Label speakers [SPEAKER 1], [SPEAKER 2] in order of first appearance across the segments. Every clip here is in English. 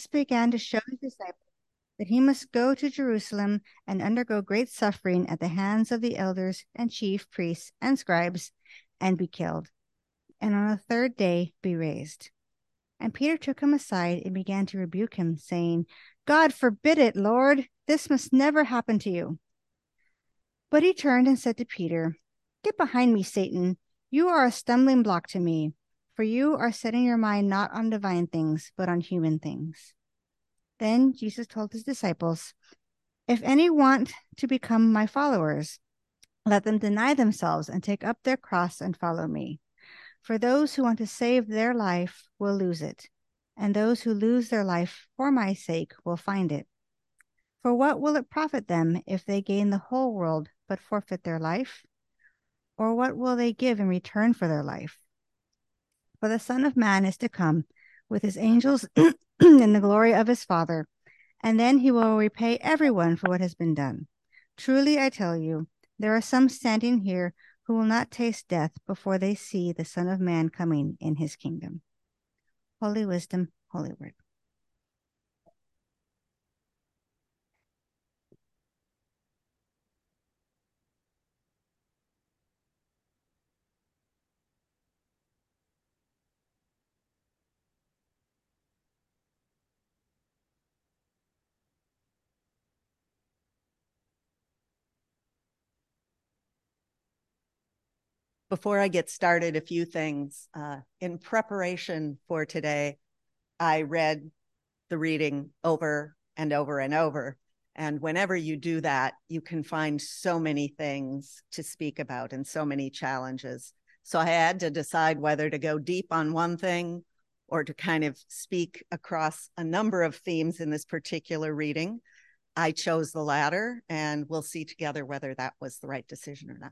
[SPEAKER 1] began to show his disciples that he must go to Jerusalem and undergo great suffering at the hands of the elders and chief priests and scribes, and be killed, and on the third day be raised. And Peter took him aside and began to rebuke him, saying, God forbid it, Lord, this must never happen to you. But he turned and said to Peter, Get behind me, Satan. You are a stumbling block to me, for you are setting your mind not on divine things, but on human things. Then Jesus told his disciples, If any want to become my followers, let them deny themselves and take up their cross and follow me. For those who want to save their life will lose it, and those who lose their life for my sake will find it. For what will it profit them if they gain the whole world but forfeit their life? Or what will they give in return for their life? For the Son of Man is to come with his angels in the glory of his Father, and then he will repay everyone for what has been done. Truly, I tell you, there are some standing here who will not taste death before they see the Son of Man coming in his kingdom. Holy wisdom, holy word.
[SPEAKER 2] Before I get started, a few things. In preparation for today, I read the reading over and over and over. And whenever you do that, you can find so many things to speak about and so many challenges. So I had to decide whether to go deep on one thing or to kind of speak across a number of themes in this particular reading. I chose the latter, and we'll see together whether that was the right decision or not.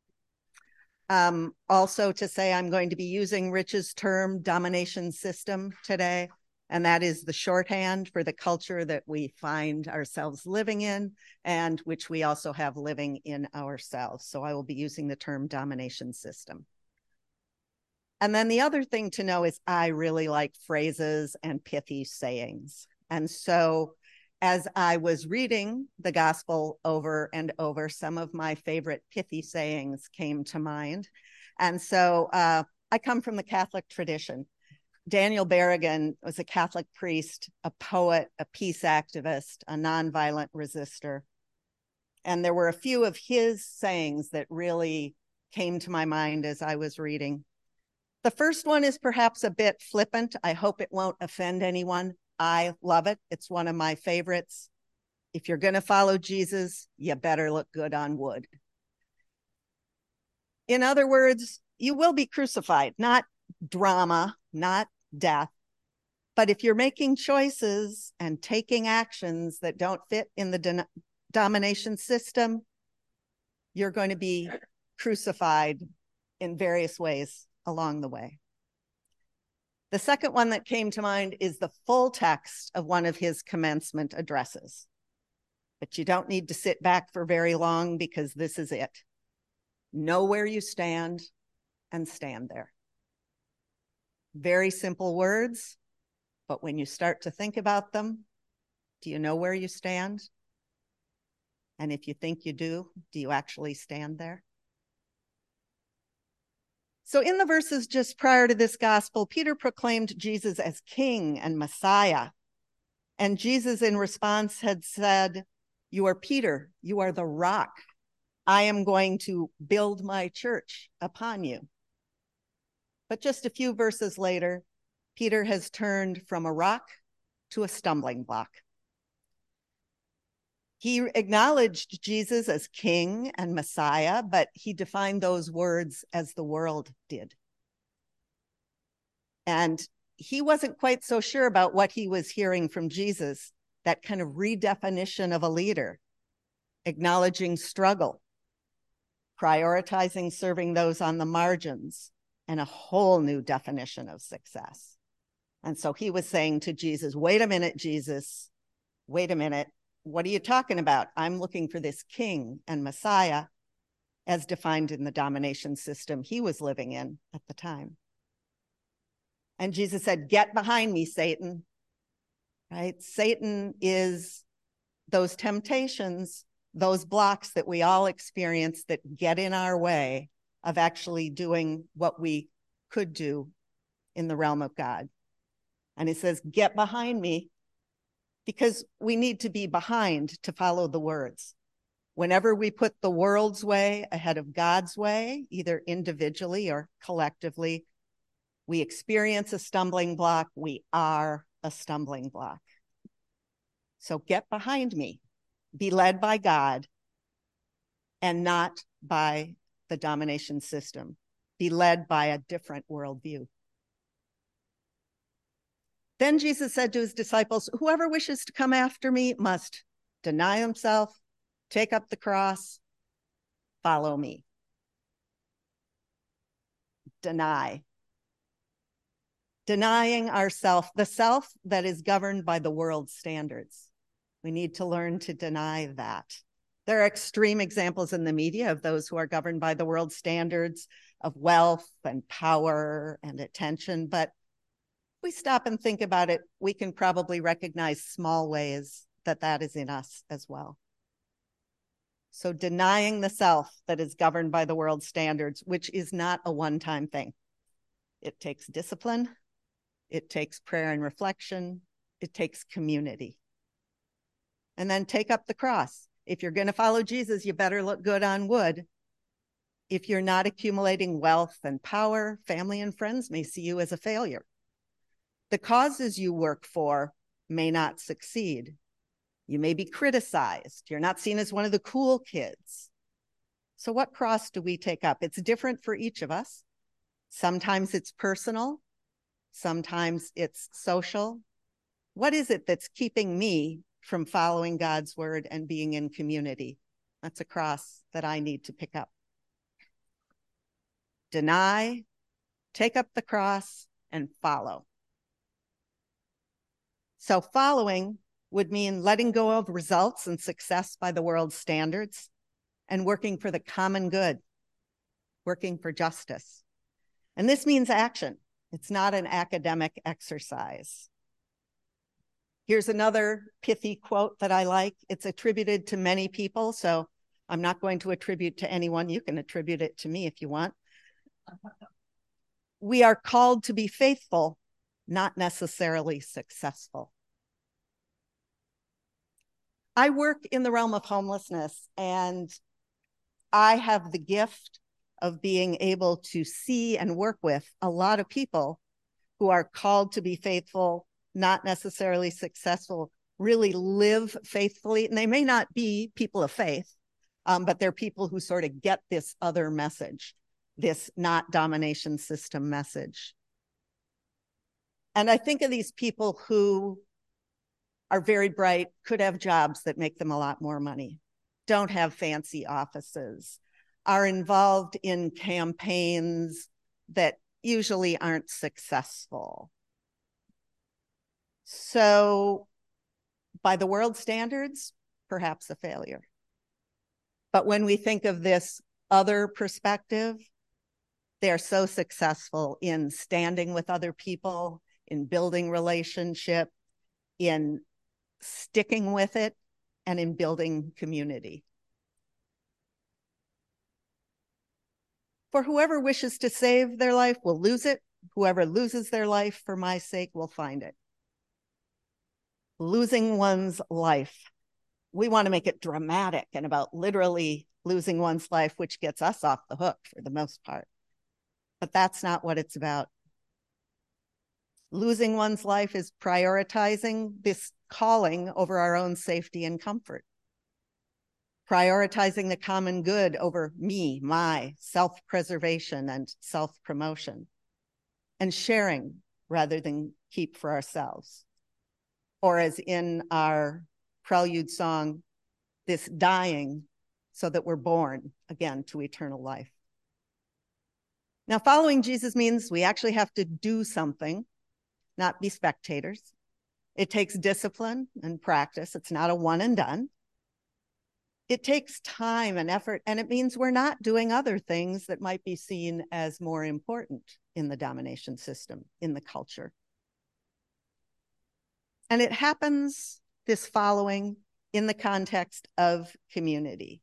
[SPEAKER 2] Also to say I'm going to be using Rich's term domination system today, and that is the shorthand for the culture that we find ourselves living in and which we also have living in ourselves. So I will be using the term domination system. And then the other thing to know is I really like phrases and pithy sayings. And so as I was reading the gospel over and over, some of my favorite pithy sayings came to mind. And so I come from the Catholic tradition. Daniel Berrigan was a Catholic priest, a poet, a peace activist, a nonviolent resistor. And there were a few of his sayings that really came to my mind as I was reading. The first one is perhaps a bit flippant. I hope it won't offend anyone. I love it. It's one of my favorites. If you're going to follow Jesus, you better look good on wood. In other words, you will be crucified, not drama, not death. But if you're making choices and taking actions that don't fit in the domination system, you're going to be crucified in various ways along the way. The second one that came to mind is the full text of one of his commencement addresses. But you don't need to sit back for very long because this is it. Know where you stand and stand there. Very simple words, but when you start to think about them, do you know where you stand? And if you think you do you actually stand there? So in the verses just prior to this gospel, Peter proclaimed Jesus as King and Messiah. And Jesus in response had said, you are Peter, you are the rock. I am going to build my church upon you. But just a few verses later, Peter has turned from a rock to a stumbling block. He acknowledged Jesus as King and Messiah, but he defined those words as the world did. And he wasn't quite so sure about what he was hearing from Jesus, that kind of redefinition of a leader, acknowledging struggle, prioritizing serving those on the margins, and a whole new definition of success. And so he was saying to Jesus, wait a minute, Jesus, wait a minute. What are you talking about? I'm looking for this King and Messiah as defined in the domination system he was living in at the time. And Jesus said, get behind me, Satan. right? Satan is those temptations, those blocks that we all experience that get in our way of actually doing what we could do in the realm of God. And he says, get behind me, because we need to be behind to follow the words. Whenever we put the world's way ahead of God's way, either individually or collectively, we experience a stumbling block. We are a stumbling block. So get behind me, be led by God and not by the domination system. Be led by a different worldview. Then Jesus said to his disciples, whoever wishes to come after me must deny himself, take up the cross, follow me. Deny. Denying ourself, the self that is governed by the world's standards. We need to learn to deny that. There are extreme examples in the media of those who are governed by the world's standards of wealth and power and attention, but if we stop and think about it, we can probably recognize small ways that that is in us as well. So denying the self that is governed by the world's standards, which is not a one-time thing. It takes discipline, it takes prayer and reflection, it takes community. And then take up the cross. If you're going to follow Jesus, you better look good on wood. If you're not accumulating wealth and power, family and friends may see you as a failure. The causes you work for may not succeed. You may be criticized. You're not seen as one of the cool kids. So what cross do we take up? It's different for each of us. Sometimes it's personal. Sometimes it's social. What is it that's keeping me from following God's word and being in community? That's a cross that I need to pick up. Deny, take up the cross, and follow. So following would mean letting go of results and success by the world's standards and working for the common good, working for justice. And this means action. It's not an academic exercise. Here's another pithy quote that I like. It's attributed to many people, so I'm not going to attribute to anyone. You can attribute it to me if you want. We are called to be faithful, not necessarily successful. I work in the realm of homelessness, and I have the gift of being able to see and work with a lot of people who are called to be faithful, not necessarily successful, really live faithfully. And they may not be people of faith, but they're people who sort of get this other message, this not domination system message. And I think of these people who are very bright, could have jobs that make them a lot more money, don't have fancy offices, are involved in campaigns that usually aren't successful. So by the world standards, perhaps a failure. But when we think of this other perspective, they're so successful in standing with other people, in building relationship, in sticking with it, and in building community. For whoever wishes to save their life will lose it. Whoever loses their life for my sake will find it. Losing one's life. We want to make it dramatic and about literally losing one's life, which gets us off the hook for the most part. But that's not what it's about. Losing one's life is prioritizing this calling over our own safety and comfort. Prioritizing the common good over me, my self-preservation and self-promotion. And sharing rather than keep for ourselves. Or as in our prelude song, this dying so that we're born again to eternal life. Now, following Jesus means we actually have to do something, not be spectators. It takes discipline and practice. It's not a one and done. It takes time and effort, and it means we're not doing other things that might be seen as more important in the domination system, in the culture. And it happens, this following, in the context of community.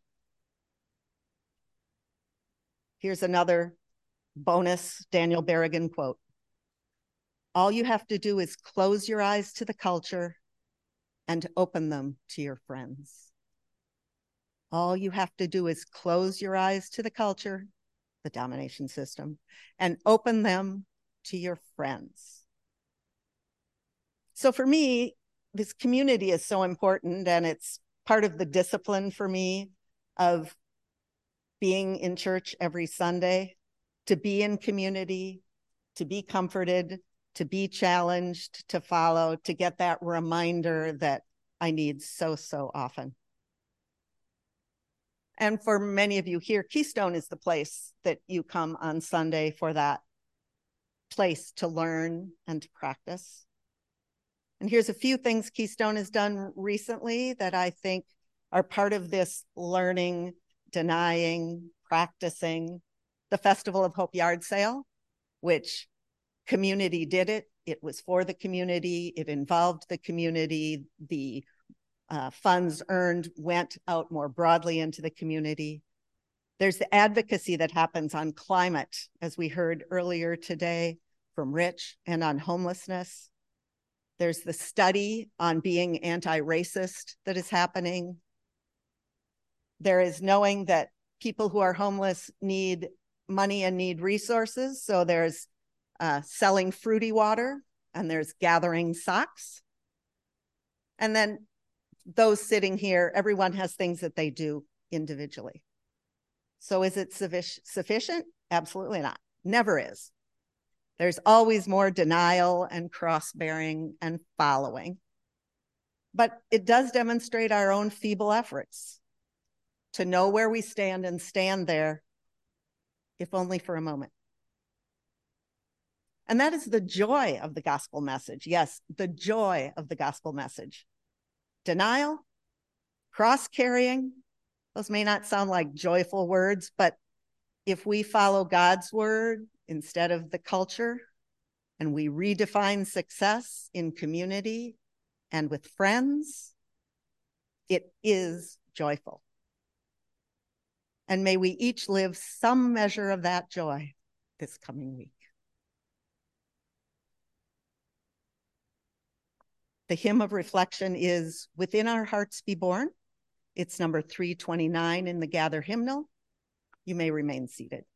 [SPEAKER 2] Here's another bonus Daniel Berrigan quote. All you have to do is close your eyes to the culture and open them to your friends. All you have to do is close your eyes to the culture, the domination system, and open them to your friends. So for me, this community is so important, and it's part of the discipline for me of being in church every Sunday, to be in community, to be comforted, to be challenged, to follow, to get that reminder that I need so, so often. And for many of you here, Keystone is the place that you come on Sunday for that place to learn and to practice. And here's a few things Keystone has done recently that I think are part of this learning, denying, practicing. The Festival of Hope yard sale, which community did it. It was for the community. It involved the community. The funds earned went out more broadly into the community. There's the advocacy that happens on climate, as we heard earlier today from Rich, and on homelessness. There's the study on being anti-racist that is happening. There is knowing that people who are homeless need money and need resources. So there's selling fruity water, and there's gathering socks. And then those sitting here, everyone has things that they do individually. So is it sufficient? Absolutely not. Never is. There's always more denial and cross-bearing and following. But it does demonstrate our own feeble efforts to know where we stand and stand there, if only for a moment. And that is the joy of the gospel message. Yes, the joy of the gospel message. Denial, cross-carrying, those may not sound like joyful words, but if we follow God's word instead of the culture, and we redefine success in community and with friends, it is joyful. And may we each live some measure of that joy this coming week. The hymn of reflection is Within Our Hearts Be Born. It's number 329 in the Gather hymnal. You may remain seated.